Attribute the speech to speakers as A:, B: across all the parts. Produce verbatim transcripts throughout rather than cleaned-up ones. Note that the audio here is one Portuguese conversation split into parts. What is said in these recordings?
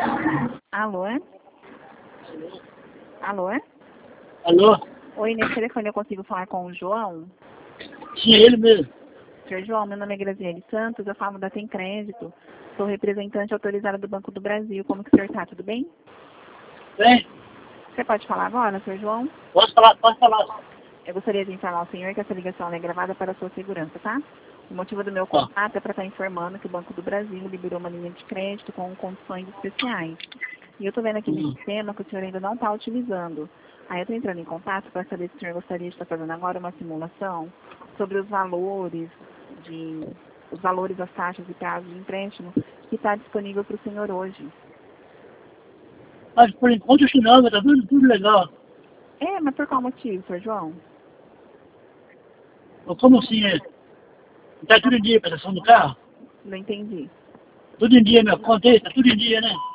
A: Alô? Alô?
B: Alô?
A: Oi, nesse telefone eu consigo falar com o João?
B: Sim, ele mesmo.
A: Senhor João, meu nome é Graziele Santos, eu falo da Tem Crédito. Sou representante autorizada do Banco do Brasil. Como que o senhor está? Tudo bem?
B: Bem,
A: Você pode falar agora, senhor João?
B: posso falar, posso falar.
A: Eu gostaria de informar ao senhor que essa ligação é gravada para a sua segurança, tá? O motivo do meu contato é para estar informando que o Banco do Brasil liberou uma linha de crédito com condições especiais. E eu estou vendo aqui no sistema que o senhor ainda não está utilizando. Aí eu estou entrando em contato para saber se o senhor gostaria de estar fazendo agora uma simulação sobre os valores, de, os valores, as taxas e prazos de empréstimo que está disponível para o senhor hoje.
B: Mas por enquanto isso não, tá tudo, tudo legal.
A: É, mas por qual motivo, senhor João?
B: Mas como assim é? Tá tudo em dia a prestação do carro?
A: Não entendi.
B: Tudo em dia, meu, conta aí, tá tudo em dia, né?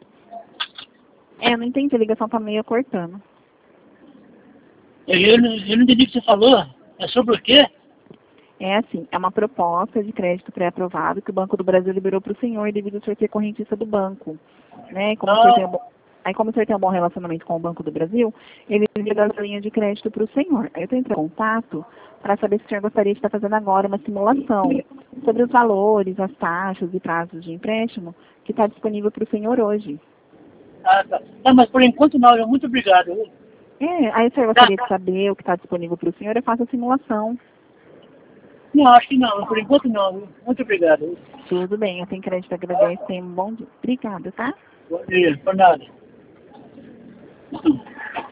A: É, não entendi, a ligação está meio cortando.
B: Eu, eu, não- eu não entendi o que você falou. É sobre o quê?
A: É assim, é uma proposta de crédito pré-aprovado que o Banco do Brasil liberou para o senhor devido ao senhor ser correntista do banco. Né? Como o senhor tem um bom, aí como o senhor tem um bom relacionamento com o Banco do Brasil, ele liberou essa linha de crédito para o senhor. Aí eu estou entrando em contato para saber se o senhor gostaria de estar fazendo agora uma simulação sobre os valores, as taxas e prazos de empréstimo que está disponível para o senhor hoje.
B: Ah, tá. Não, mas por enquanto não, eu muito obrigado. viu?
A: É, aí o senhor
B: Tá.
A: gostaria de saber o que está disponível para o senhor, eu faço a simulação.
B: Não, acho que não, por enquanto não. viu? Muito obrigado. viu?
A: Tudo bem, eu tenho crédito, agradeço, tenha um bom dia. Obrigada, tá?
B: Bom dia, por nada.